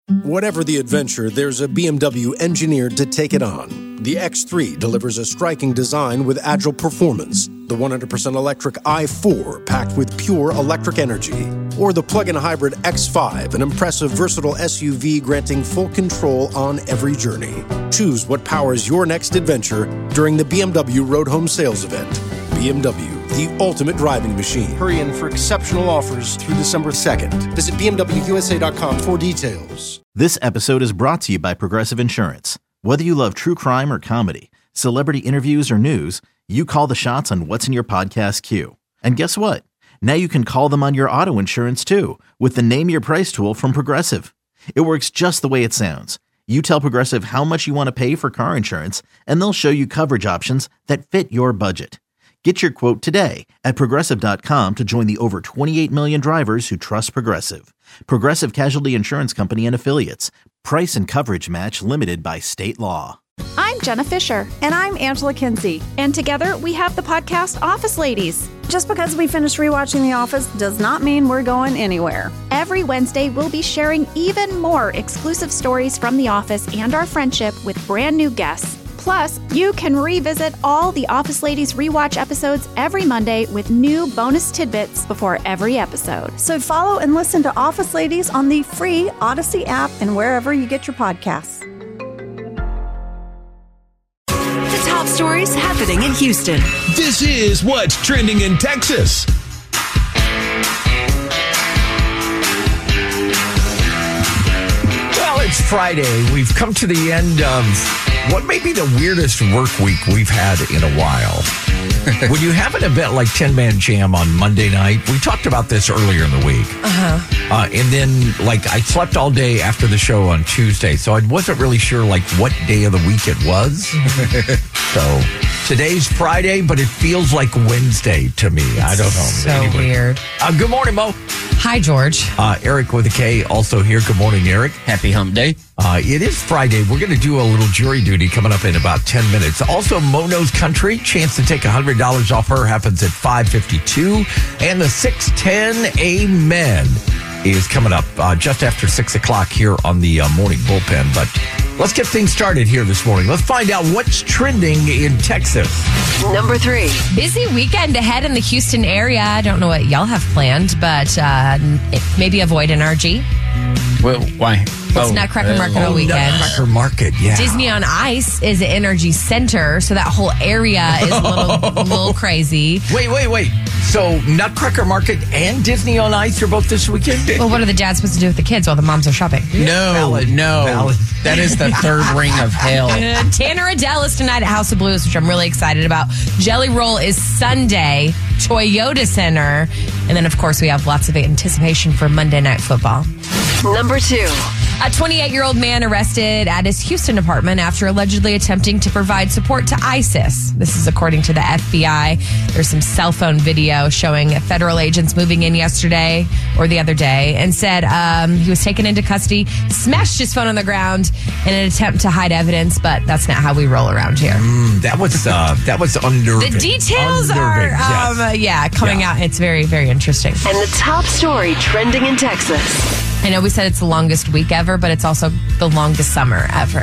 Whatever the adventure, there's a BMW engineered to take it on. The X3 delivers a striking design with agile performance. The 100% electric i4 packed with pure electric energy. Or the plug-in hybrid X5, an impressive, versatile SUV granting full control on every journey. Choose what powers your next adventure during the BMW Road Home Sales Event. BMW, the ultimate driving machine. Hurry in for exceptional offers through December 2nd. Visit BMWUSA.com for details. This episode is brought to you by Progressive Insurance. Whether you love true crime or comedy, celebrity interviews or news, you call the shots on what's in your podcast queue. And guess what? Now you can call them on your auto insurance too with the Name Your Price tool from Progressive. It works just the way it sounds. You tell Progressive how much you want to pay for car insurance, and they'll show you coverage options that fit your budget. Get your quote today at Progressive.com to join the over 28 million drivers who trust Progressive. Progressive Casualty Insurance Company and Affiliates. Price and coverage match limited by state law. I'm Jenna Fisher. And I'm Angela Kinsey. And together we have the podcast Office Ladies. Just because we finished rewatching The Office does not mean we're going anywhere. Every Wednesday, we'll be sharing even more exclusive stories from The Office and our friendship with brand new guests. Plus, you can revisit all the Office Ladies rewatch episodes every Monday with new bonus tidbits before every episode. So follow and listen to Office Ladies on the free Odyssey app and wherever you get your podcasts. The top stories happening in Houston. This is what's trending in Texas. Well, it's Friday. We've come to the end of what may be the weirdest work week we've had in a while. When you have an event like 10 Man Jam on Monday night, we talked about this earlier in the week. And then, I slept all day after the show on Tuesday, so I wasn't really sure, what day of the week it was. So, today's Friday, but it feels like Wednesday to me. I don't know. So weird. Good morning, Mo. Hi, George. Eric with a K also here. Good morning, Eric. Happy hump day. It is Friday. We're going to do a little jury duty coming up in about 10 minutes. Also, Mo Knows Country. Chance to take $100 off her happens at 5:52. And the 6:10 Amen is coming up just after 6 o'clock here on the morning bullpen. But let's get things started here this morning. Let's find out what's trending in Texas. Number 3. Busy weekend ahead in the Houston area. I don't know what y'all have planned, but maybe avoid NRG. Well, why? It's Nutcracker Market all weekend. Nutcracker Market, yeah. Disney on Ice is an energy center, so that whole area is a little crazy. Wait. So Nutcracker Market and Disney on Ice are both this weekend? Well, what are the dads supposed to do with the kids while the moms are shopping? No. That is the third ring of hell. Tanner Adele is tonight at House of Blues, which I'm really excited about. Jelly Roll is Sunday, Toyota Center. And then, of course, we have lots of anticipation for Monday Night Football. Number 2. A 28-year-old man arrested at his Houston apartment after allegedly attempting to provide support to ISIS. This is according to the FBI. There's some cell phone video showing federal agents moving in yesterday or the other day and said he was taken into custody, smashed his phone on the ground in an attempt to hide evidence, but that's not how we roll around here. That was unnerving. The details are coming out. It's very, very interesting. And the top story trending in Texas. I know we said it's the longest week ever, but it's also the longest summer ever.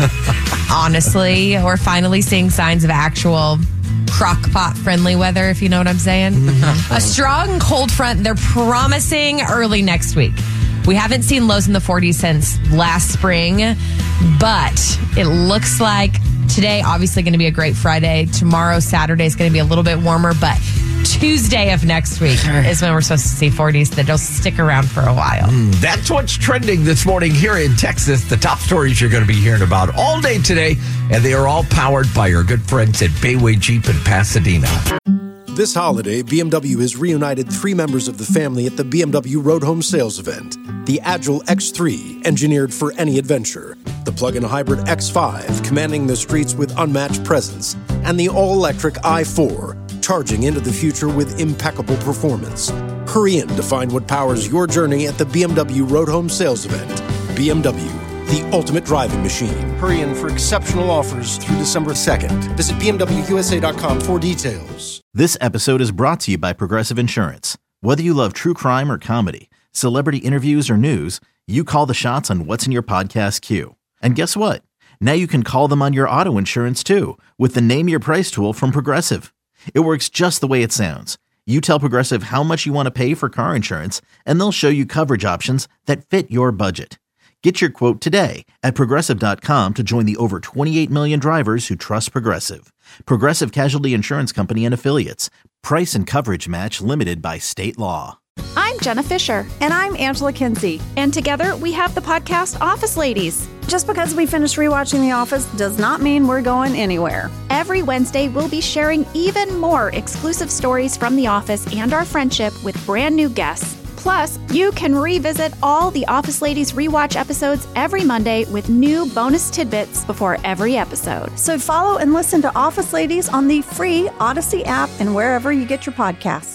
Honestly, we're finally seeing signs of actual crock-pot friendly weather, if you know what I'm saying. A strong cold front, they're promising early next week. We haven't seen lows in the 40s since last spring, but it looks like today, obviously going to be a great Friday. Tomorrow, Saturday is going to be a little bit warmer, but Tuesday of next week is when we're supposed to see 40s that'll stick around for a while. That's what's trending this morning here in Texas. The top stories you're going to be hearing about all day today, and they are all powered by our good friends at Bayway Jeep in Pasadena. This holiday, BMW has reunited 3 members of the family at the BMW Road Home Sales Event. The Agile X3, engineered for any adventure. The plug-in hybrid X5, commanding the streets with unmatched presence. And the all-electric i4, charging into the future with impeccable performance. Hurry in to find what powers your journey at the BMW Road Home Sales Event. BMW, the ultimate driving machine. Hurry in for exceptional offers through December 2nd. Visit BMWUSA.com for details. This episode is brought to you by Progressive Insurance. Whether you love true crime or comedy, celebrity interviews or news, You call the shots on what's in your podcast queue. And guess what? Now you can call them on your auto insurance too with the Name Your Price tool from Progressive. It works just the way it sounds. You tell Progressive how much you want to pay for car insurance, and they'll show you coverage options that fit your budget. Get your quote today at Progressive.com to join the over 28 million drivers who trust Progressive. Progressive Casualty Insurance Company and Affiliates. Price and coverage match limited by state law. I'm Jenna Fisher. And I'm Angela Kinsey. And together we have the podcast Office Ladies. Just because we finished rewatching The Office does not mean we're going anywhere. Every Wednesday, we'll be sharing even more exclusive stories from The Office and our friendship with brand new guests. Plus, you can revisit all the Office Ladies rewatch episodes every Monday with new bonus tidbits before every episode. So follow and listen to Office Ladies on the free Odyssey app and wherever you get your podcasts.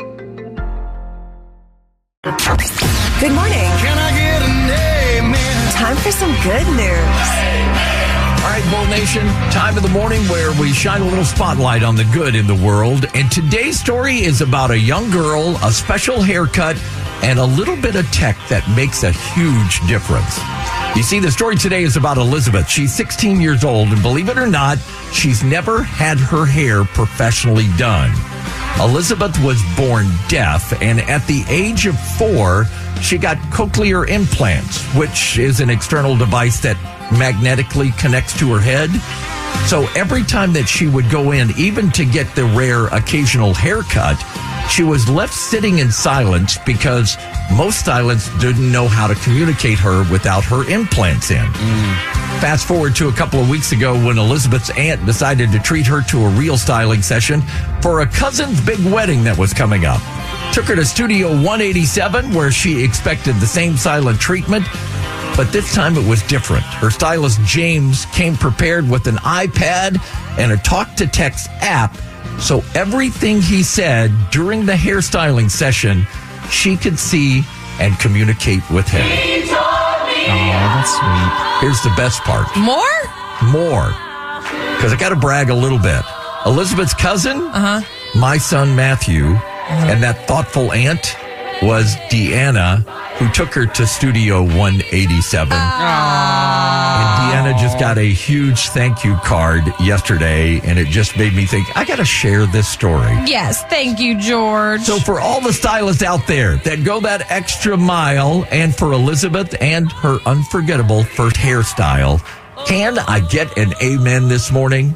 Good morning. Can I get an amen? Time for some good news. All right, Bull Nation, time of the morning where we shine a little spotlight on the good in the world. And today's story is about a young girl, a special haircut, and a little bit of tech that makes a huge difference. You see, the story today is about Elizabeth. She's 16 years old, and believe it or not, she's never had her hair professionally done. Elizabeth was born deaf, and at the age of 4, she got cochlear implants, which is an external device that magnetically connects to her head. So every time that she would go in, even to get the rare occasional haircut, she was left sitting in silence because most stylists didn't know how to communicate her without her implants in. Fast forward to a couple of weeks ago when Elizabeth's aunt decided to treat her to a real styling session for a cousin's big wedding that was coming up. Took her to Studio 187 where she expected the same silent treatment, but this time it was different. Her stylist James came prepared with an iPad and a talk-to-text app, so everything he said during the hairstyling session, she could see and communicate with him. Oh, that's sweet. Here's the best part. More? Because I got to brag a little bit. Elizabeth's cousin, my son Matthew, and that thoughtful aunt was Deanna, who took her to Studio 187. And Deanna just got a huge thank you card yesterday, and it just made me think, I got to share this story. Yes, thank you, George. So for all the stylists out there that go that extra mile, and for Elizabeth and her unforgettable first hairstyle, can I get an amen this morning?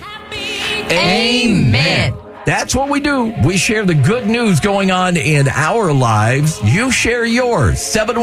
Amen. That's what we do. We share the good news going on in our lives. You share yours.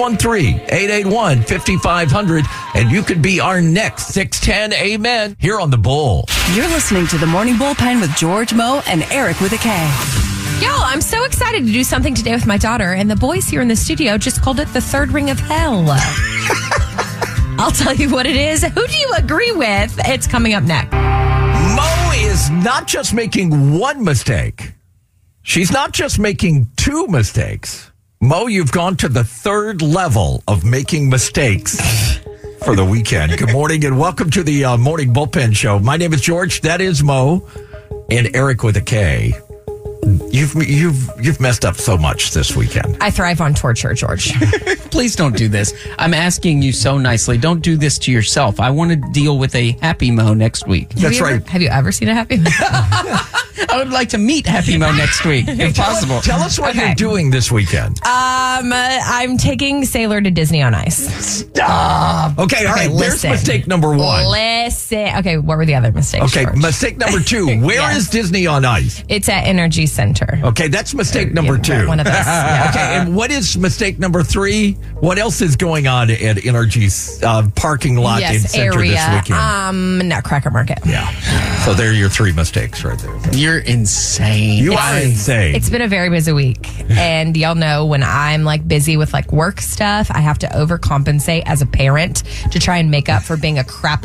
713-881-5500. And you could be our next 610 Amen here on The Bull. You're listening to the Morning Bullpen with George, Mo, and Eric with a K. Y'all, I'm so excited to do something today with my daughter, and the boys here in the studio just called it the third ring of hell. I'll tell you what it is. Who do you agree with? It's coming up next. Mo is not just making one mistake. She's not just making two mistakes. Mo, you've gone to the third level of making mistakes for the weekend. Good morning and welcome to the Morning Bullpen Show. My name is George. That is Mo, and Eric with a K. You've messed up so much this weekend. I thrive on torture, George. Please don't do this. I'm asking you so nicely. Don't do this to yourself. I want to deal with a Happy Mo next week. That's right. Have you ever seen a Happy Mo? I would like to meet Happy Mo next week, if possible. Tell us what you're doing this weekend. I'm taking Sailor to Disney on Ice. Stop. Okay, all right. There's mistake number one. Listen. Okay, what were the other mistakes? Okay, George? mistake number 2. Where is Disney on Ice? It's at Energy Center. Okay, that's mistake number 2. One of those. Yeah. Okay, and what is mistake number 3? What else is going on at Energy's parking lot in Center area. this weekend? Nutcracker Market. Yeah. So there are your 3 mistakes right there. You're insane. You are insane. It's been a very busy week. And y'all know when I'm like busy with like work stuff, I have to overcompensate as a parent to try and make up for being a crappy parent.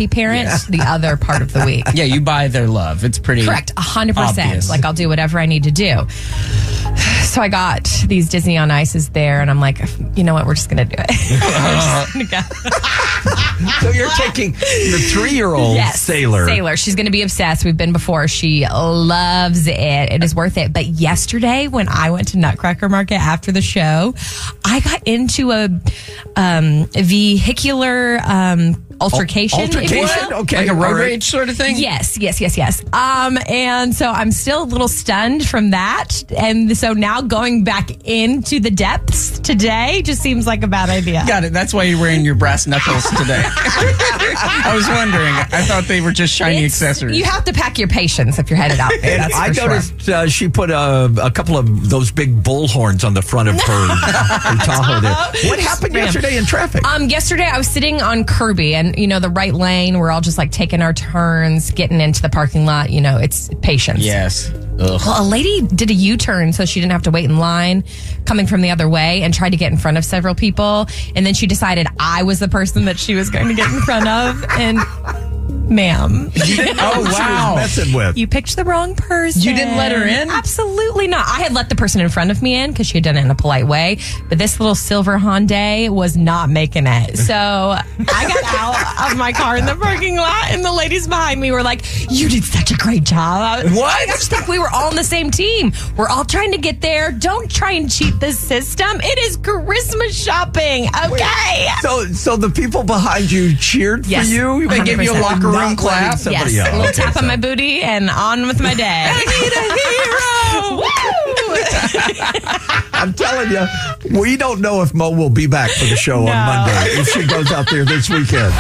the other part of the week. Yeah, you buy their love. It's pretty Correct, 100%. obvious. Like, I'll do whatever I need to do. So I got these Disney on Ices there, and I'm like, you know what? We're just going to do it. We're just gonna go. So you're taking the 3-year-old Yes, Sailor. She's going to be obsessed. We've been before. She loves it. It is worth it. But yesterday, when I went to Nutcracker Market after the show, I got into a vehicular altercation. if you Altercation? will. Okay. like a road all right. rage sort of thing? Yes. And so I'm still a little stunned from that. And so now going back into the depths today just seems like a bad idea. Got it. That's why you're wearing your brass knuckles today. I was wondering. I thought they were just shiny accessories. You have to pack your patience if you're headed out there. And That's I for sure. noticed she put a couple of those big bull horns on the front of her Tahoe there. What happened yesterday in traffic? Yesterday I was sitting on Kirby and, the right lane. We're all just like taking our turns, getting into the parking lot. It's patience. Yes. Well, a lady did a U-turn so she didn't have to wait in line coming from the other way and tried to get in front of several people. And then she decided I was the person that she was going to get in front of. And ma'am. Oh, wow. Messing with. You picked the wrong person. You didn't let her in? Absolutely not. I had let the person in front of me in because she had done it in a polite way. But this little silver Hyundai was not making it. So I got out of my car in the parking lot, and the ladies behind me were like, "You did such a great job." What? I just think we were all on the same team. We're all trying to get there. Don't try and cheat the system. It is Christmas shopping, okay? So the people behind you cheered for Yes. you? They gave you a 100%. locker room Not clap? letting somebody Yes, else. a little Okay, tap on so- my booty and on with my day. I need a hero. Woo! I'm telling you, we don't know if Mo will be back for the show on Monday if she goes out there this weekend.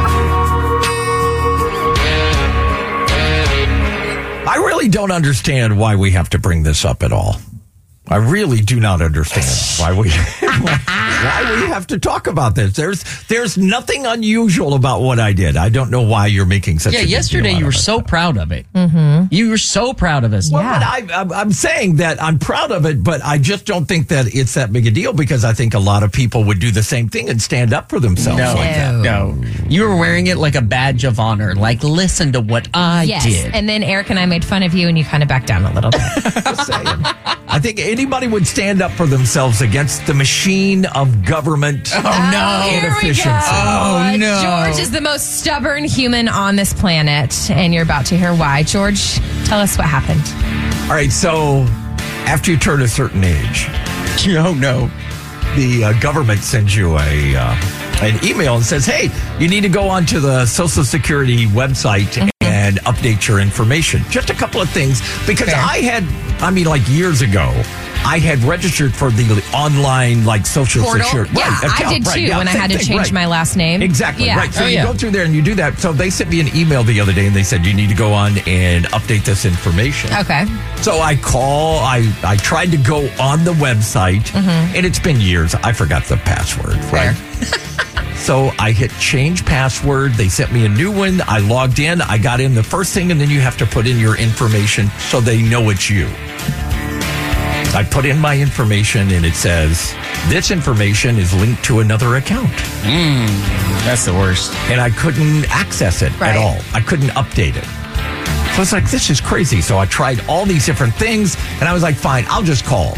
I really don't understand why we have to bring this up at all. I really do not understand why we have to talk about this. There's nothing unusual about what I did. I don't know why you're making such a big deal yesterday out you were of it. so proud of it. Mm-hmm. You were so proud of us. Well, but I'm saying that I'm proud of it, but I just don't think that it's that big a deal because I think a lot of people would do the same thing and stand up for themselves No, like that. no. You were wearing it like a badge of honor. Like, listen to what I Yes, did. and then Eric and I made fun of you, and you kind of backed down a little bit. Just saying. I think anybody would stand up for themselves against the machine of government Here we inefficiency. go. Oh, no. George is the most stubborn human on this planet, and you're about to hear why. George, tell us what happened. All right, so after you turn a certain age, Oh, no. the government sends you an email and says, hey, you need to go onto the Social Security website and update your information. Just a couple of things, because like years ago, I had registered for the online Social Portal? Security. Yeah, I account, did right, too yeah, when I same had to thing, change right. my last name. Exactly, Yeah. right. So Oh, you yeah. go through there and you do that. So they sent me an email the other day and they said, you need to go on and update this information. Okay. So I tried to go on the website, and it's been years. I forgot the password, right? So I hit change password. They sent me a new one. I logged in. I got in the first thing, and then you have to put in your information so they know it's you. I put in my information, and it says, this information is linked to another account. That's the worst. And I couldn't access it Right. at all. I couldn't update it. So it's like, this is crazy. So I tried all these different things, and I was like, fine, I'll just call.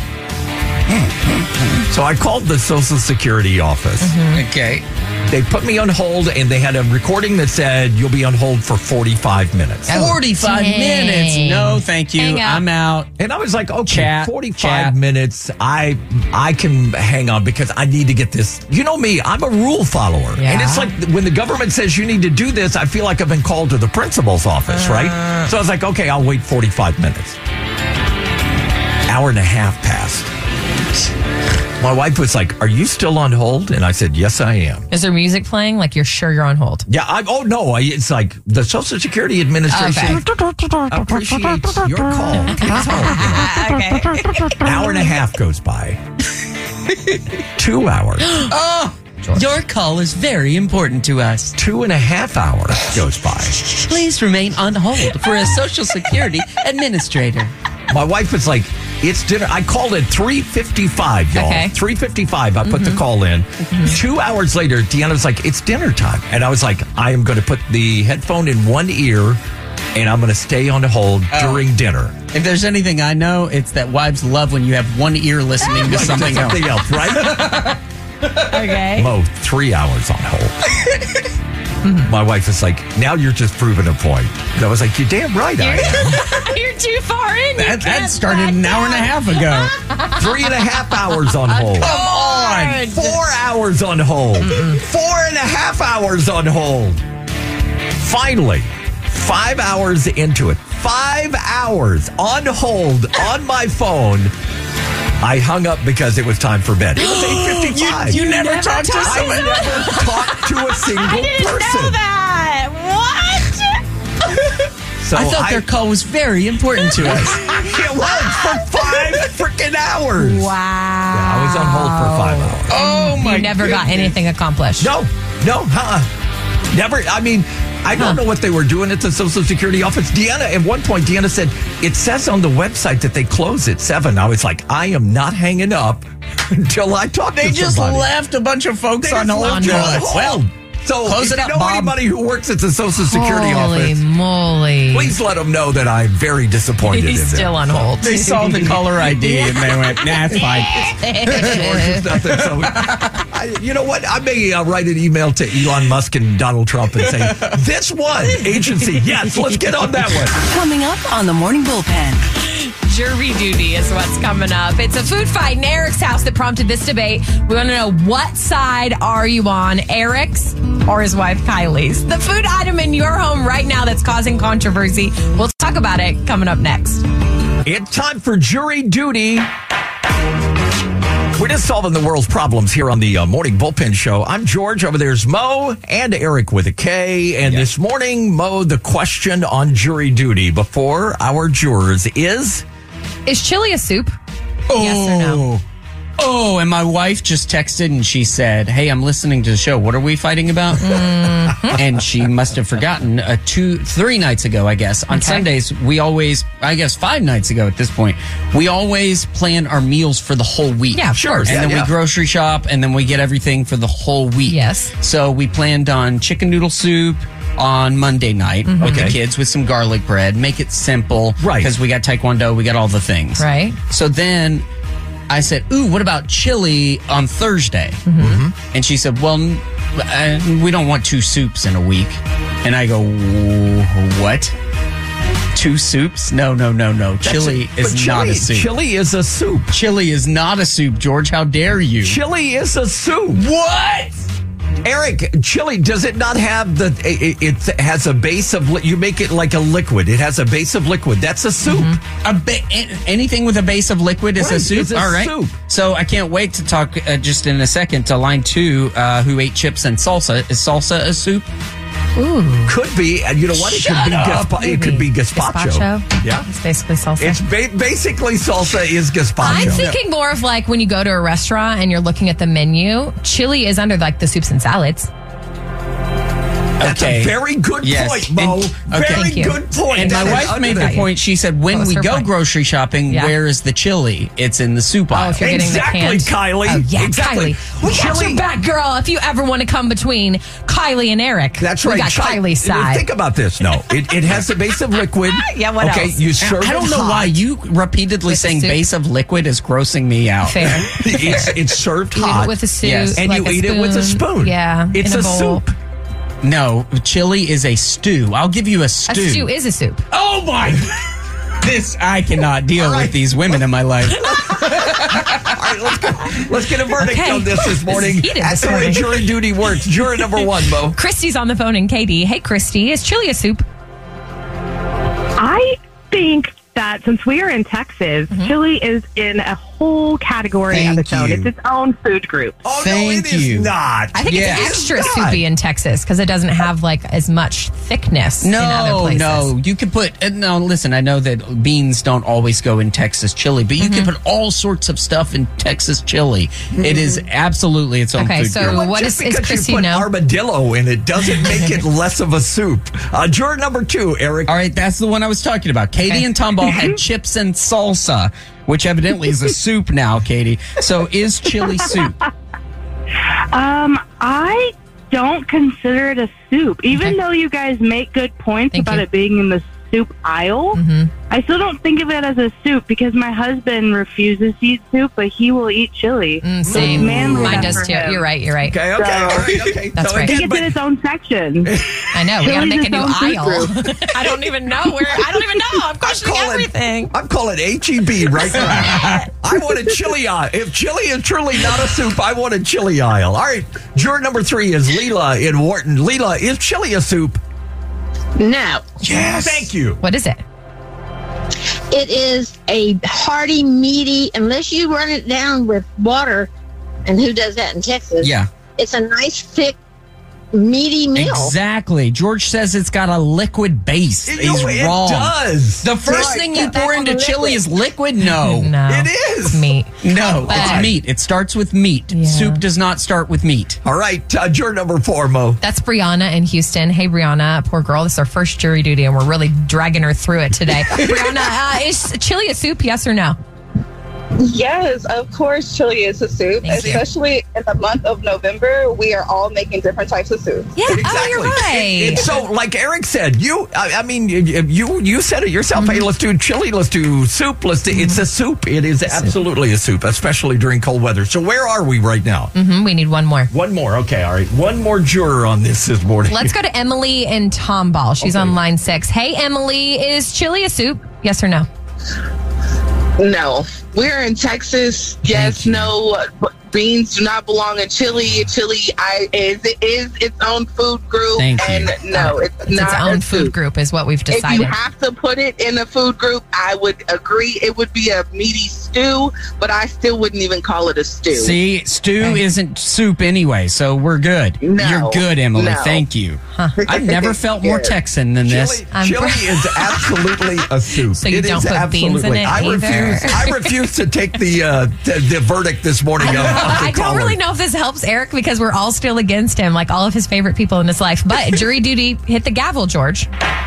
So I called the Social Security office. Okay. They put me on hold, and they had a recording that said, you'll be on hold for 45 minutes. 45 dang. minutes. No, thank you. Hang up. I'm out. And I was like, okay, Chat, 45 chat. minutes, I can hang on because I need to get this. You know me, I'm a rule follower. Yeah. And it's like when the government says you need to do this, I feel like I've been called to the principal's office, right? So I was like, okay, I'll wait 45 minutes. Hour and a half passed. My wife was like, are you still on hold? And I said, yes, I am. Is there music playing? Like you're sure you're on hold? Yeah, it's like the Social Security Administration appreciates your call. Please hold, you know. Okay. Hour and a half goes by. 2 hours. Your call is very important to us. 2.5 hours goes by. Please remain on hold for a Social Security administrator. My wife was like, It's dinner. I called at 3:55, y'all. Okay. 3:55. I put the call in. 2 hours later, Deanna's like, it's dinner time. And I was like, I am going to put the headphone in one ear and I'm going to stay on hold during dinner. If there's anything I know, it's that wives love when you have one ear listening to something else. Right? Okay. Mo, 3 hours on hold. My wife is like, now you're just proving a point. And I was like, you're damn right I am. You're too far in. That started an hour and a half ago. 3.5 hours on hold. Come on. 4 hours on hold. 4.5 hours on hold. Finally, 5 hours into it. 5 hours on hold on my phone. I hung up because it was time for bed. It was 8:55. You never talked to I someone. never talked to a single I didn't person. know that. What? So I thought their call was very important to us. It was for 5 freaking hours. Wow. Yeah, I was on hold for 5 hours. Oh, my You never got anything accomplished. No, never. I mean, I don't know what they were doing at the Social Security office. Deanna, at one point, Deanna said, it says on the website that they close at 7. I was like, I am not hanging up until I talk to They just somebody. left a bunch of folks on hold. left You're on like, hold. well, So close if it you up, know Bob. anybody who works at the Social Security Holy office, moly. please let them know that I'm very disappointed He's in them. still on hold. they saw the caller ID and they went, nah, it's fine. George is nothing. So, you know what? I may write an email to Elon Musk and Donald Trump and say, this one agency, yes, let's get on that one. Coming up on the Morning Bullpen. Jury duty is what's coming up. It's a food fight in Eric's house that prompted this debate. We want to know, what side are you on, Eric's or his wife Kylie's? The food item in your home right now that's causing controversy. We'll talk about it coming up next. It's time for jury duty. We're just solving the world's problems here on the Morning Bullpen Show. I'm George. Over there's Mo and Eric with a K. And this morning, Mo, the question on jury duty before our jurors is chili a soup? Yes or no? Oh, and my wife just texted and she said, hey, I'm listening to the show. What are we fighting about? And she must have forgotten 3 nights ago, I guess. On Sundays, we always, I guess 5 nights ago at this point, we always plan our meals for the whole week. Yeah, of course. And then we grocery shop and then we get everything for the whole week. Yes. So we planned on chicken noodle soup on Monday night with the kids with some garlic bread. Make it simple. Right. Because we got Taekwondo, we got all the things. Right. So then I said, ooh, what about chili on Thursday? And she said, well, we don't want 2 soups in a week. And I go, what? 2 soups? No. Chili is not a soup. Chili is a soup. Chili is not a soup, George. How dare you? Chili is a soup. What? Eric, chili, does it not have it has a base of, you make it like a liquid. It has a base of liquid. That's a soup. Anything with a base of liquid is a soup? It's a all right. soup. So I can't wait to talk just in a second to line 2, who ate chips and salsa. Is salsa a soup? Ooh. Could be. And you know what? It could be gazpacho. Yeah. It's basically salsa. It's basically salsa is gazpacho. I'm thinking more of like when you go to a restaurant and you're looking at the menu, chili is under like the soups and salads. That's a very good point, Mo. Very good point. And my wife made the point. She said, when we go grocery shopping, where is the chili? It's in the soup aisle. If you're getting the canned. Kylie. Oh, yeah, Exactly. Kylie. We got your back, girl. If you ever want to come between Kylie and Eric, That's right. we got Kylie's side. Think about this. No, it has a base of liquid. Yeah, what else? You serve I don't know why you repeatedly saying soup. base of liquid is grossing me out. Fair. It's served You eat hot. it with a soup. Yes. And like you eat it with a spoon. Yeah. It's in a bowl. soup. No, chili is a stew. I'll give you a A stew. stew is a soup. Oh my! I cannot deal with these women in my life. All right, let's get a verdict Okay. on this morning. This is heated That's this the way morning. jury duty works. Juror number 1, Mo. Christy's on the phone in Katie. Hey, Christy, is chili a soup? I think that since we are in Texas, chili is in a whole category of its own. It's its own food group. Oh, Thank no, it is you. not. I think Yeah. it's extra It's not. soupy in Texas because it doesn't have like as much thickness in other places. No. You can put. No, listen. I know that beans don't always go in Texas chili, but you can put all sorts of stuff in Texas chili. It is absolutely its own Okay, food so group. what Just is because Christy you put know? armadillo in it doesn't make it less of a soup. Juror number 2, Eric. All right, that's the one I was talking about. Katie Okay. and Tomball had chips and salsa. which evidently is a soup now, Katie. So is chili soup? I don't consider it a soup, even though you guys make good points about it being in the soup aisle. I still don't think of it as a soup because my husband refuses to eat soup, but he will eat chili. Same. Mine does for too. him. You're right. Okay. All right. That's right. I think it's in its own section. I know. We got to Chili's make a its new own food aisle. group. I don't even know where. I don't even know. I'm questioning everything. I'm calling HEB right now. I want a chili aisle. If chili is truly not a soup, I want a chili aisle. All right. Juror number 3 is Leela in Wharton. Leela, is chili a soup? No. Yes. Thank you. What is it? It is a hearty, meaty, unless you run it down with water, and who does that in Texas? Yeah. It's a nice, thick, meaty meal. Exactly. George says it's got a liquid base. He's wrong. It does. The first thing you pour into chili is liquid? No. It is. It's meat. No, it's meat. It starts with meat. Yeah. Soup does not start with meat. All right. Juror number 4, Mo. That's Brianna in Houston. Hey, Brianna, poor girl. This is our first jury duty, and we're really dragging her through it today. Brianna, is chili a soup, yes or no? Yes, of course, chili is a soup, especially in the month of November. We are all making different types of soup. Yeah, exactly. you're right. So, like Eric said, you said it yourself. Hey, let's do chili. Let's do soup. It's a soup. It is absolutely a soup, especially during cold weather. So, where are we right now? We need one more. One more. Okay, all right. One more juror on this morning. Let's go to Emily in Tomball. She's on line 6. Hey, Emily, is chili a soup? Yes or no? No. We're in Texas. Yes, no. Beans do not belong in chili. Chili is its own food group. And no, it's not its own a food soup. group is what we've decided. If you have to put it in a food group, I would agree it would be a meaty stew, but I still wouldn't even call it a stew. See, stew isn't soup anyway, so we're good. No. You're good, Emily. No. Thank you. I've never felt more Texan than this. Chili is absolutely a soup. So you don't put beans in it either? I refuse to take the verdict this morning. I don't really know if this helps Eric because we're all still against him, like all of his favorite people in his life. But jury duty, hit the gavel, George.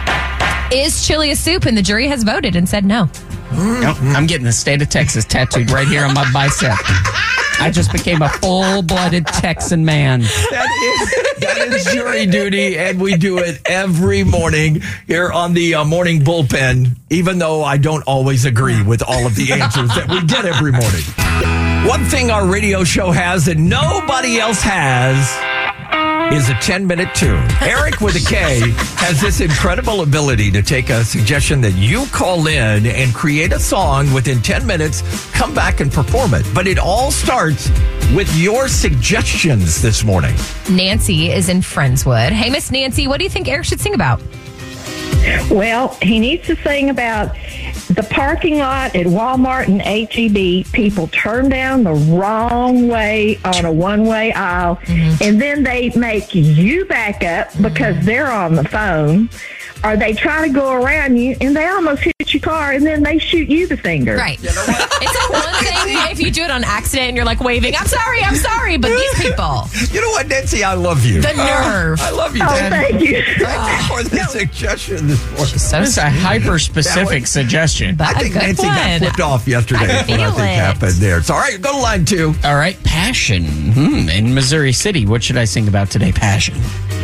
Is chili a soup? And the jury has voted and said no. Nope, I'm getting the state of Texas tattooed right here on my bicep. I just became a full-blooded Texan man. That is jury duty, and we do it every morning here on the Morning Bullpen, even though I don't always agree with all of the answers that we get every morning. One thing our radio show has that nobody else has is a 10-minute tune. Eric with a K has this incredible ability to take a suggestion that you call in and create a song within 10 minutes, come back and perform it. But it all starts with your suggestions this morning. Nancy is in Friendswood. Hey, Miss Nancy, what do you think Eric should sing about? Well, he needs to sing about the parking lot at Walmart and HEB. People turn down the wrong way on a one-way aisle, and then they make you back up because they're on the phone, or they try to go around you, and they almost hit your car, and then they shoot you the finger. Right. It's like one thing if you do it on accident and you're like waving, I'm sorry, but these people. You know what, Nancy? I love you. The nerve. I love you, Oh, Dan. thank you. Thank you for the suggestion this morning. It's a hyper-specific suggestion. I think Nancy got flipped off yesterday. That's what I think happened there. So, all right, go to line 2. All right, Passion in Missouri City. What should I sing about today? Passion.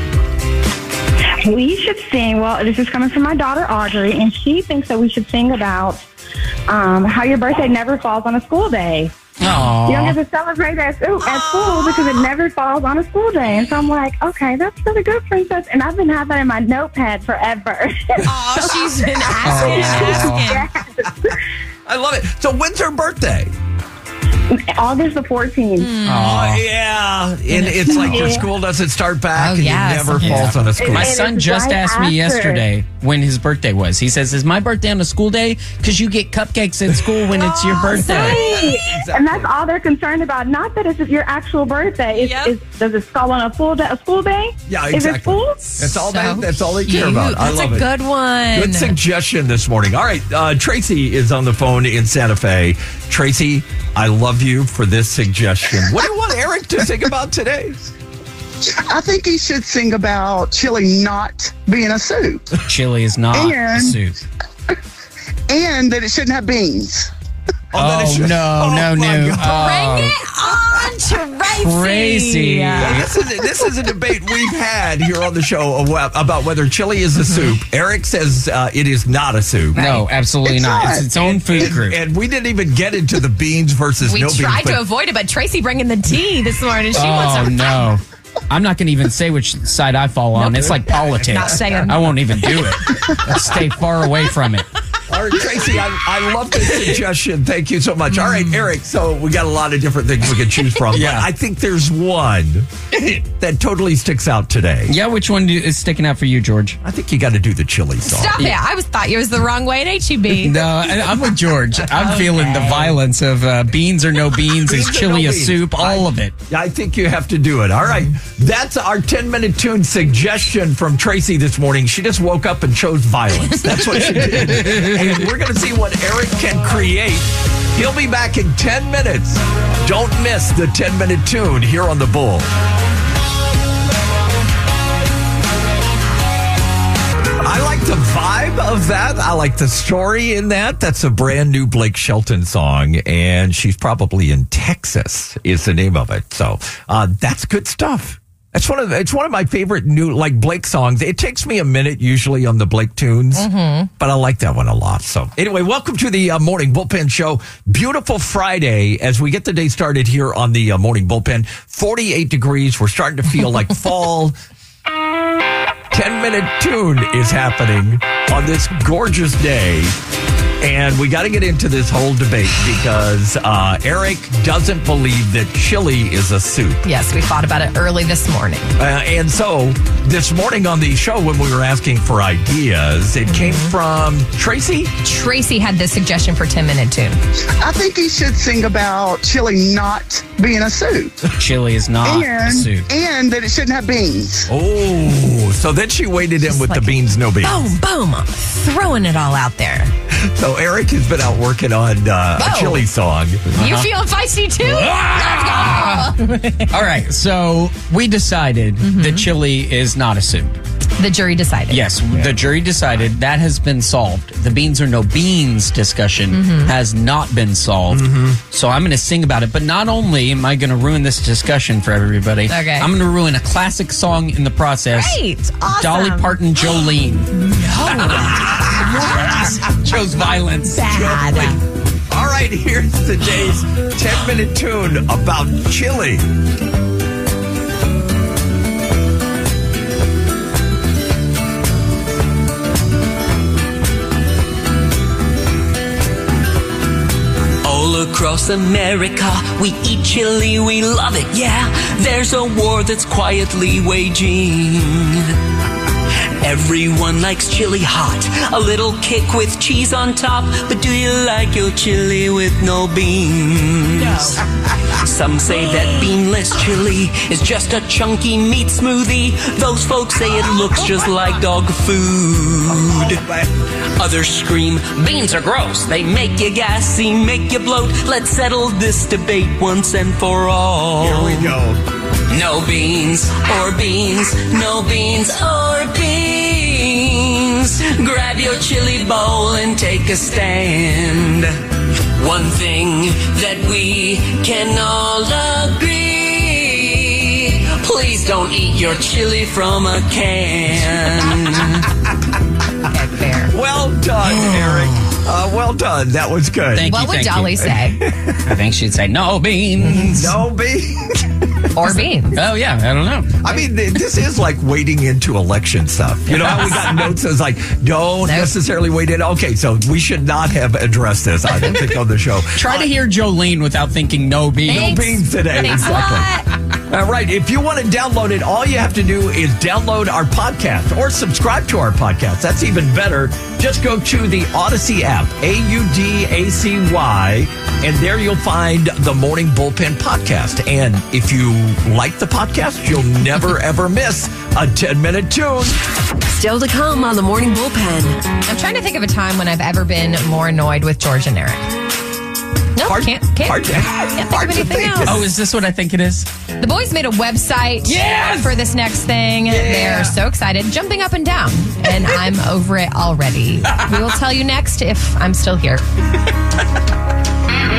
We should sing, well, this is coming from my daughter, Audrey, and she thinks that we should sing about how your birthday never falls on a school day. Aww. You don't get to celebrate at school because it never falls on a school day. And so I'm like, okay, that's really good, Princess. And I've been having that in my notepad forever. Oh, she's been asking. I love it. So when's her birthday? August the 14th. Oh, yeah. And it's like your school doesn't start back and it never falls on a school day. My son just asked me yesterday when his birthday was. He says, is my birthday on a school day? Because you get cupcakes in school when it's your birthday. Right. Exactly. And that's all they're concerned about. Not that it's your actual birthday. Does it fall on a school day? Yeah, exactly. Is it school? That's all they care about. I love it. That's a good one. Good suggestion this morning. All right, Tracy is on the phone in Santa Fe. Tracy, I love you for this suggestion. What do you want Eric to sing about today? I think he should sing about chili not being a soup. Chili is not a soup. And that it shouldn't have beans. No. Bring it on, Tracy. Well, this is a debate we've had here on the show about whether chili is a soup. Eric says it is not a soup. No, absolutely not. It's its own food group. And we didn't even get into the beans versus no beans. We tried to avoid it, but Tracy bringing the tea this morning. She wants to no. I'm not going to even say which side I fall on. It's like politics. Not saying. I won't even do it. I'll stay far away from it. All right, Tracy, I love the suggestion. Thank you so much. All right, Eric, so we got a lot of different things we can choose from. Yeah. But I think there's one that totally sticks out today. Yeah, which one is sticking out for you, George? I think you got to do the chili song. Stop it. I thought it was the wrong way at HEB. No, I'm with George. I'm feeling the violence of beans or no beans. Is chili a soup? All of it. I think you have to do it. All right. That's our 10-minute tune suggestion from Tracy this morning. She just woke up and chose violence. That's what she did. And we're going to see what Eric can create. He'll be back in 10 minutes. Don't miss the 10-minute tune here on The Bull. I like the vibe of that. I like the story in that. That's a brand new Blake Shelton song, and she's probably in Texas is the name of it. So that's good stuff. It's one of my favorite new Blake songs. It takes me a minute usually on the Blake tunes, but I like that one a lot. So anyway, welcome to the Morning Bullpen Show. Beautiful Friday as we get the day started here on the Morning Bullpen. 48 degrees. We're starting to feel like fall. 10-minute tune is happening on this gorgeous day. And we got to get into this whole debate because Eric doesn't believe that chili is a soup. Yes, we thought about it early this morning. And so this morning on the show, when we were asking for ideas, it came from Tracy. Tracy had this suggestion for 10-minute tune. I think he should sing about chili not being a soup. Chili is not a soup. And that it shouldn't have beans. Oh, so then she waded in with the beans, no beans. Boom, boom. Throwing it all out there. So Eric has been out working on a chili song. You feel feisty too? Let's go. All right, so we decided that chili is not a soup. The jury decided. Yes, the jury decided. That has been solved. The beans or no beans discussion has not been solved. So I'm going to sing about it. But not only am I going to ruin this discussion for everybody, I'm going to ruin a classic song in the process. Great. Awesome. Dolly Parton, Jolene. Chose violence. Bad. All right, here's today's 10-minute tune about chili. All across America, we eat chili, we love it, yeah. There's a war that's quietly waging. Everyone likes chili hot, a little kick with cheese on top. But do you like your chili with no beans? No. Some say that beanless chili is just a chunky meat smoothie. Those folks say it looks just like dog food. Others scream, beans are gross, they make you gassy, make you bloat. Let's settle this debate once and for all. Here we go. No beans or beans, no beans or beans. Grab your chili bowl and take a stand. One thing that we can all agree: please don't eat your chili from a can. Well done, Eric. Well done. That was good. What would Dolly say? I think she'd say no beans. No beans. Or beans. Oh, yeah. I don't know. I mean, this is like wading into election stuff. You know how we got notes as like, don't necessarily wade in. Okay, so we should not have addressed this, I don't think, on the show. Try to hear Jolene without thinking no beans. No beans today. Thanks exactly. All right. If you want to download it, all you have to do is download our podcast or subscribe to our podcast. That's even better. Just go to the Odyssey app, AUDACY, and there you'll find the Morning Bullpen podcast. And if you like the podcast, you'll never, ever miss a 10-minute tune. Still to come on the Morning Bullpen. I'm trying to think of a time when I've ever been more annoyed with George and Eric. No, can't think of anything else. Oh, is this what I think it is? The boys made a website for this next thing. They're so excited, jumping up and down, and I'm over it already. We will tell you next if I'm still here.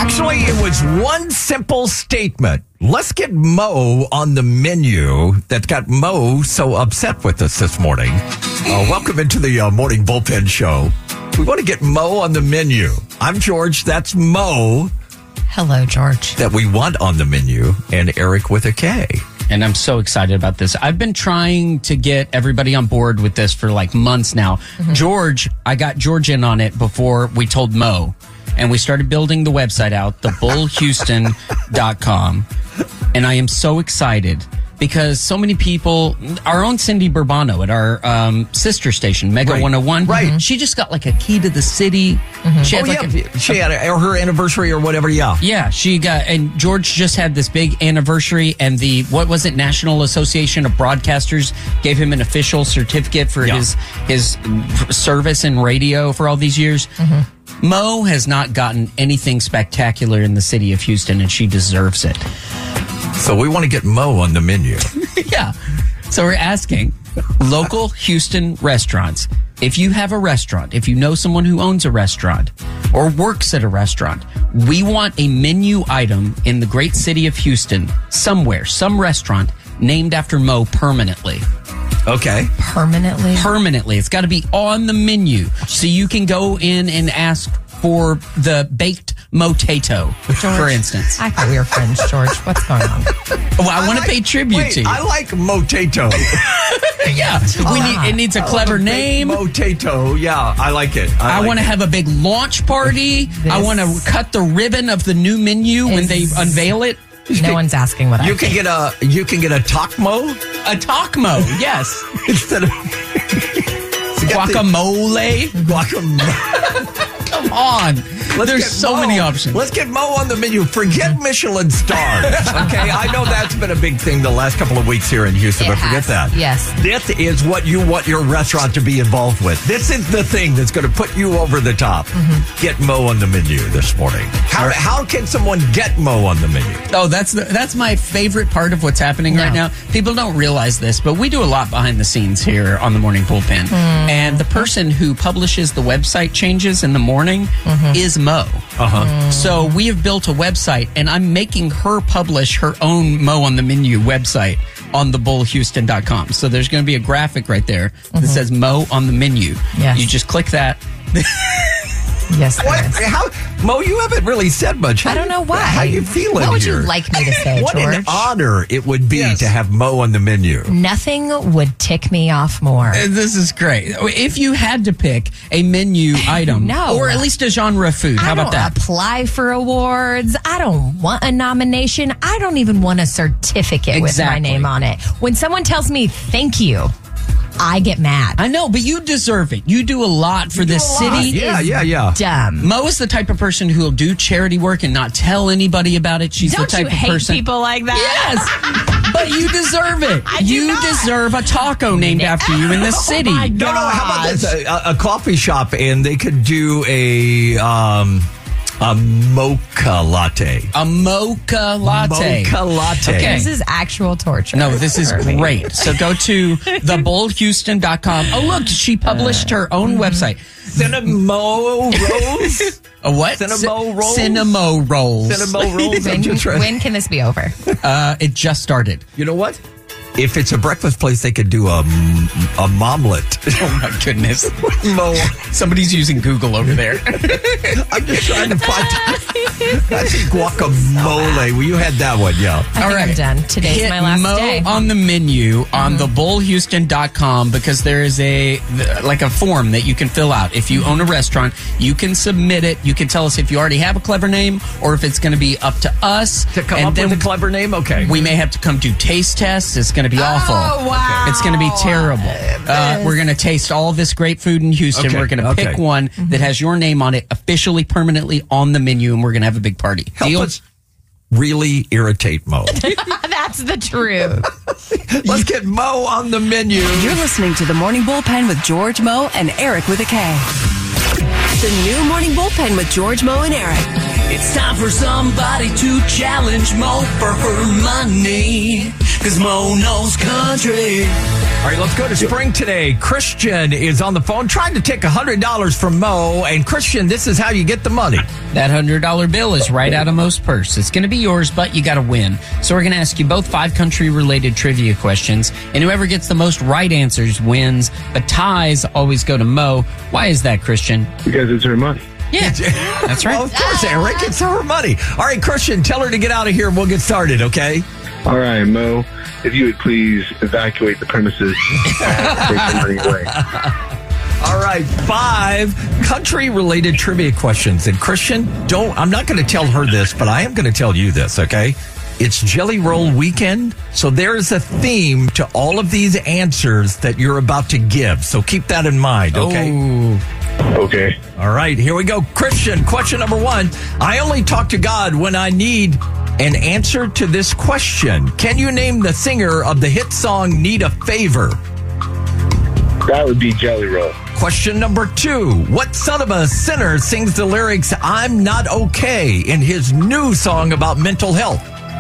Actually, it was one simple statement. Let's get Mo on the menu that got Mo so upset with us this morning. Welcome into the Morning Bullpen Show. We want to get Mo on the menu. I'm George. That's Mo. Hello, George. That we want on the menu. And Eric with a K. And I'm so excited about this. I've been trying to get everybody on board with this for like months now. George, I got George in on it before we told Mo. And we started building the website out, thebullhouston.com. And I am so excited because so many people, our own Cindy Bourbano at our sister station, Mega 101. Right. She just got like a key to the city. She had she had her anniversary or whatever, Yeah, she got, and George just had this big anniversary, and the, what was it, National Association of Broadcasters gave him an official certificate for his service in radio for all these years. Mo has not gotten anything spectacular in the city of Houston, and she deserves it. So we want to get Mo on the menu. Yeah. So we're asking local Houston restaurants, if you have a restaurant, if you know someone who owns a restaurant or works at a restaurant, we want a menu item in the great city of Houston, somewhere, some restaurant named after Mo permanently. Okay. Permanently? Permanently. It's got to be on the menu. So you can go in and ask for the baked motato, for instance. I thought we were friends, George. What's going on? Well, I want to pay tribute to you. I like motato. Yeah. It needs a clever name. Motato. Yeah, I like it. I want to have a big launch party. I want to cut the ribbon of the new menu when they unveil it. No one's asking what you can get a Tacmo? A Tacmo, yes. Instead of guacamole. Come on. There's so many options. Let's get Mo on the menu. Forget Michelin stars. Okay, I know that's been a big thing the last couple of weeks here in Houston, but forget that. Yes. This is what you want your restaurant to be involved with. This is the thing that's going to put you over the top. Get Mo on the menu this morning. How can someone get Mo on the menu? Oh, that's my favorite part of what's happening right now. People don't realize this, but we do a lot behind the scenes here on the Morning Bullpen. And the person who publishes the website changes in the morning is Mo. So we have built a website, and I'm making her publish her own Mo on the Menu website on thebullhouston.com. So there's going to be a graphic right there that says Mo on the Menu. Yes. You just click that. Yes. Mo, you haven't really said much. I don't know why. How you feeling What would here? you like me to say, What George? an honor it would be to have Mo on the menu. Nothing would tick me off more. This is great. If you had to pick a menu item, or at least a genre of food, how about that? I don't apply for awards. I don't want a nomination. I don't even want a certificate with my name on it. When someone tells me thank you, I get mad. I know, but you deserve it. You do a lot for this city. Yeah. Dumb. Mo is the type of person who will do charity work and not tell anybody about it. She's Don't the type you of hate person. people like that? Yes, but you deserve it. You deserve a taco named after you in the city. My No, how about this? A coffee shop, and they could do a mocha latte. A mocha latte. Mocha latte. Okay. This is actual torture. No, this is great. So go to thebullhouston.com. Oh, look, she published her own website. Cinnamo rolls? A what? Cinnamo rolls? Cinnamo rolls. Cinnamo rolls. When can this be over? It just started. You know what? If it's a breakfast place, they could do a momlet. Oh, my goodness. Mo. Somebody's using Google over there. I'm just trying to find... That's guacamole. Well, you had that one, yeah. All right. I'm done. Today's Hit my last Mo day. on the menu on thebullhouston.com because there is a form that you can fill out. If you own a restaurant, you can submit it. You can tell us if you already have a clever name or if it's going to be up to us. To come up with a clever name? Okay. We may have to come do taste tests. It's going to be awful. Oh, wow. It's going to be terrible. We're going to taste all this great food in Houston. Okay. We're going to pick one that has your name on it officially, permanently on the menu, and we're going to have a big party. Help us really irritate Mo. That's the truth. Let's get Mo on the menu. You're listening to the Morning Bullpen with George, Mo, and Eric with a K. The new Morning Bullpen with George, Mo, and Eric. It's time for somebody to challenge Mo for her money. 'Cause Mo knows country. All right, let's go to Spring today. Christian is on the phone trying to take $100 from Mo. And Christian, this is how you get the money. That $100 bill is right out of Mo's purse. It's going to be yours, but you got to win. So we're going to ask you both 5 country-related trivia questions, and whoever gets the most right answers wins. But ties always go to Mo. Why is that, Christian? Because it's her money. Yeah, that's right. Well, of course, Eric. It's her money. All right, Christian, tell her to get out of here and we'll get started, okay? All right, Mo, if you would please evacuate the premises and take the money away. All right, 5 country-related trivia questions. And Christian, I'm not going to tell her this, but I am going to tell you this, okay? It's Jelly Roll weekend, so there is a theme to all of these answers that you're about to give. So keep that in mind, okay? Okay. All right, here we go. Christian, question number 1. I only talk to God when I need an answer to this question. Can you name the singer of the hit song Need a Favor? That would be Jelly Roll. Question number 2. What son of a sinner sings the lyrics I'm Not Okay in his new song about mental health?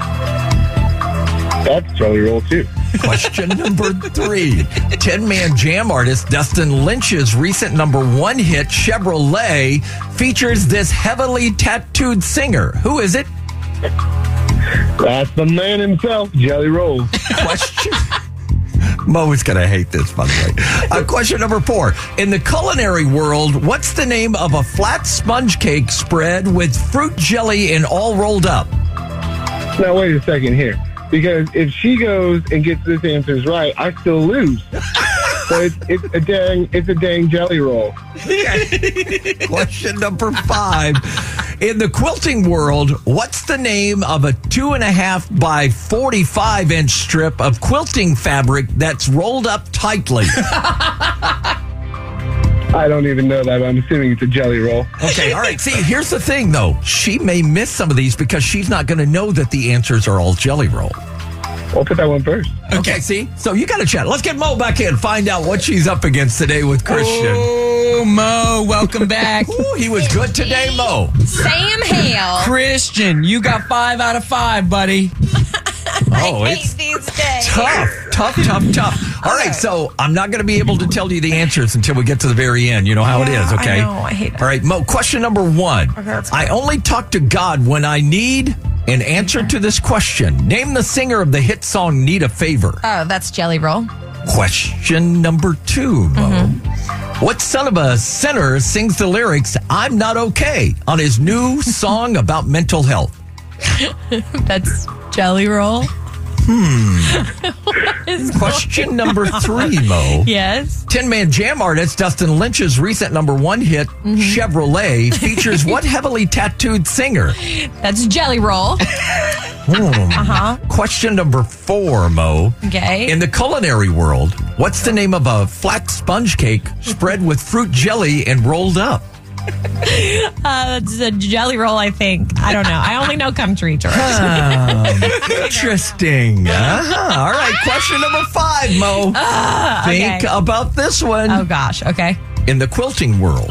That's Jelly Roll, too. Question number 3. 10-man jam artist Dustin Lynch's recent number 1 hit, Chevrolet, features this heavily tattooed singer. Who is it? That's the man himself, Jelly Roll. Question. Mo is going to hate this, by the way. Question number 4. In the culinary world, what's the name of a flat sponge cake spread with fruit jelly and all rolled up? Now, wait a second here. Because if she goes and gets this answers right, I still lose. So it's a dang Jelly Roll. Question number 5. In the quilting world, what's the name of a 2.5 by 45 inch strip of quilting fabric that's rolled up tightly? I don't even know that, but I'm assuming it's a Jelly Roll. Okay, all right. See, here's the thing, though. She may miss some of these because she's not going to know that the answers are all Jelly Roll. I'll put that one first. Okay, see? So you got to chat. Let's get Mo back in, find out what she's up against today with Christian. Oh, Mo, welcome back. Ooh, he was good today, Mo. Sam Hale. Christian, you got 5 out of 5, buddy. Oh, I hate these days. Tough. All right, so I'm not going to be able to tell you the answers until we get to the very end. You know how it is, okay? I know, I hate it. All right, Mo, question number 1. Okay, I only talk to God when I need an answer to this question. Name the singer of the hit song Need a Favor. Oh, that's Jelly Roll. Question number 2, Mo. What son of a sinner sings the lyrics I'm Not Okay on his new song about mental health? That's Jelly Roll. Question number 3, Mo. Yes. 10-man jam artist Dustin Lynch's recent number 1 hit, Chevrolet, features what heavily tattooed singer? That's Jelly Roll. Question number 4, Mo. Okay. In the culinary world, what's the name of a flat sponge cake spread with fruit jelly and rolled up? It's a Jelly Roll, I think. I don't know. I only know country, George. Interesting. All right. Question number 5, Mo. Think about this one. Oh, gosh. Okay. In the quilting world.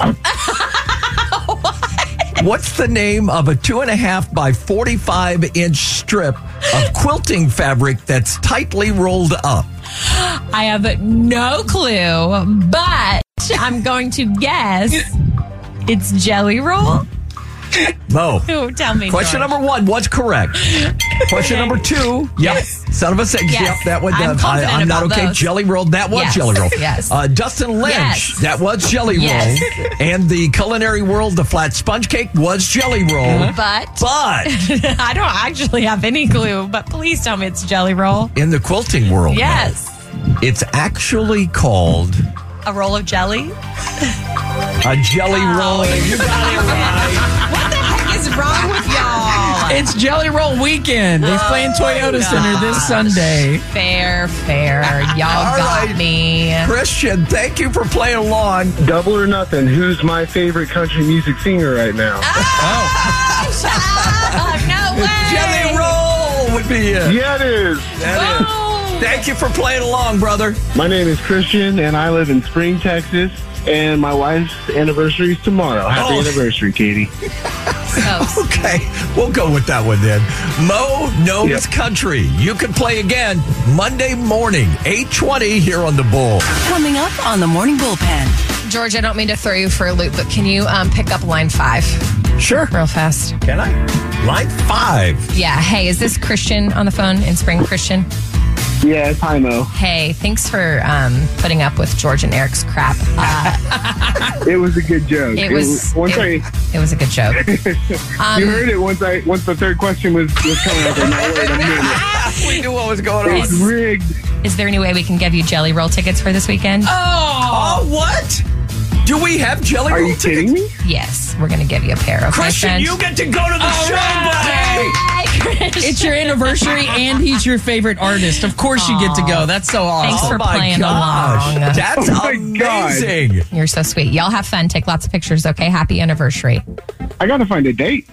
What's the name of a 2.5 by 45 inch strip of quilting fabric that's tightly rolled up? I have no clue, but I'm going to guess it's Jelly Roll. Mo. Oh, tell me. Question George. number 1, what's correct? Question number 2, Yes. Son of a six. Yes. Yep, that one. I'm not okay. Those. Jelly Roll. That was Yes. Jelly Roll. Yes. Dustin Lynch. Yes. That was Jelly Yes. Roll. And the culinary world, the flat sponge cake was Jelly Roll. But I don't actually have any clue. But please tell me it's Jelly Roll. in the quilting world, Yes. it's actually called A roll of jelly. a Jelly Roll. You got it right. What the heck is wrong with y'all? It's Jelly Roll weekend. They're playing Toyota Center this Sunday. Fair. Y'all All got right. me. Christian, thank you for playing along. Double or nothing. Who's my favorite country music singer right now? Shut up. No way. Jelly Roll would be it. Yeah, it is. That is. Thank you for playing along, brother. My name is Christian, and I live in Spring, Texas. And my wife's anniversary is tomorrow. Happy anniversary, Katie. Okay, we'll go with that one then. Mo Knows Country. You can play again Monday morning, 8:20 here on The Bull. Coming up on the Morning Bullpen. George, I don't mean to throw you for a loop, but can you pick up line 5? Sure. Real fast. Can I? Line 5. Yeah. Hey, is this Christian on the phone in Spring? Christian? Yes, hi, Mo. Hey, thanks for putting up with George and Eric's crap. It was a good joke. It was a good joke. You heard it once the third question was coming up. Now, wait a minute. We knew what was going on. It's rigged. Is there any way we can give you Jelly Roll tickets for this weekend? Oh, what? Do we have Jelly Roll tickets? Are you kidding me? Yes, we're going to give you a pair. Okay, Christian, you get to go to the show, buddy. It's your anniversary, and he's your favorite artist. Of course you get to go. That's so awesome. Thanks for playing along. That's amazing. You're so sweet. Y'all have fun. Take lots of pictures, okay? Happy anniversary. I got to find a date.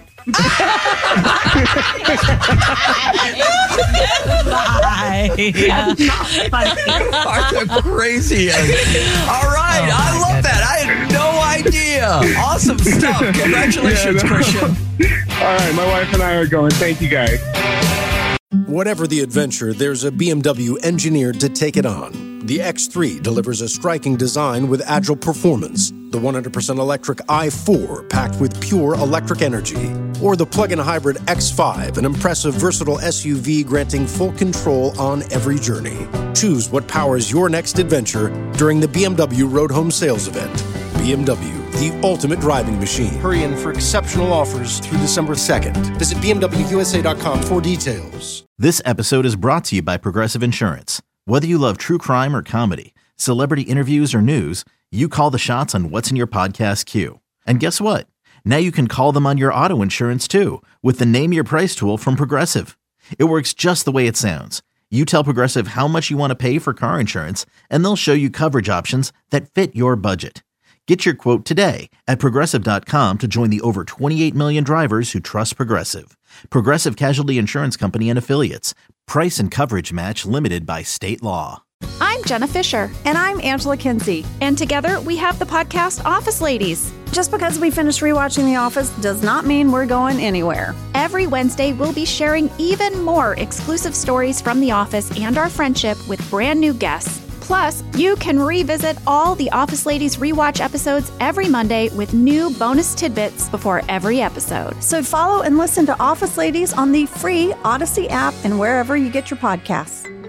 Are the craziest. All right. I love that. I had no idea. Awesome stuff. Congratulations, Christian. All right. My wife and I are going. Thank you, guys. Whatever the adventure, there's a BMW engineered to take it on. The X3 delivers a striking design with agile performance. The 100% electric i4 packed with pure electric energy. Or the plug-in hybrid X5, an impressive, versatile SUV granting full control on every journey. Choose what powers your next adventure during the BMW Road Home Sales Event. BMW, the ultimate driving machine. Hurry in for exceptional offers through December 2nd. Visit BMWUSA.com for details. This episode is brought to you by Progressive Insurance. Whether you love true crime or comedy, celebrity interviews or news, you call the shots on what's in your podcast queue. And guess what? Now you can call them on your auto insurance too with the Name Your Price tool from Progressive. It works just the way it sounds. You tell Progressive how much you want to pay for car insurance, and they'll show you coverage options that fit your budget. Get your quote today at Progressive.com to join the over 28 million drivers who trust Progressive. Progressive Casualty Insurance Company and Affiliates. Price and coverage match limited by state law. I'm Jenna Fisher. And I'm Angela Kinsey. And together we have the podcast Office Ladies. Just because we finished rewatching The Office does not mean we're going anywhere. Every Wednesday, we'll be sharing even more exclusive stories from The Office and our friendship with brand new guests. Plus, you can revisit all the Office Ladies rewatch episodes every Monday with new bonus tidbits before every episode. So follow and listen to Office Ladies on the free Odyssey app and wherever you get your podcasts.